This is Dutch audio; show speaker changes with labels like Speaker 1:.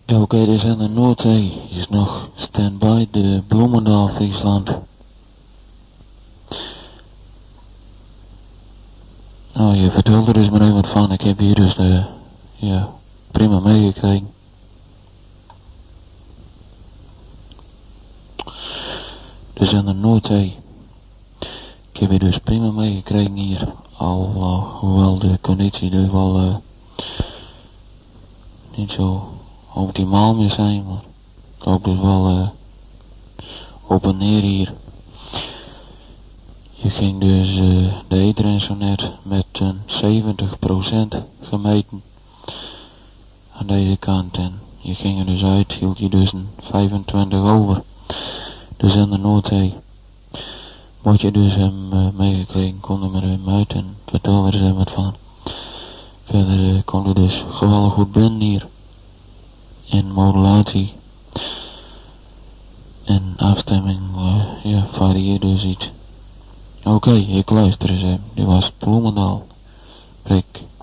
Speaker 1: Ja, oké, dus aan de Noordzee is nog stand-by de Bloemendaal, Friesland. Nou, je vertelde er dus maar even wat van. Ik heb hier dus prima meegekregen. Dus aan de Noordzee. Ik heb hier dus prima meegekregen hier. Hoewel de conditie dus wel niet zo optimaal meer zijn, maar ik hoop dus wel op en neer hier. Je ging dus de eterinsonet met een 70% gemeten aan deze kant en je ging er dus uit, hield je dus een 25 over. Dus aan de Noordzee. Moet je dus hem meegekregen, kon er met hem uit en vertelde er wat van. Verder kon er dus geweldig goed binnen hier. In modulatie. En afstemming, varieert dus iets. Oké, ik luister eens even. Dit was Bloemendaal. Rick.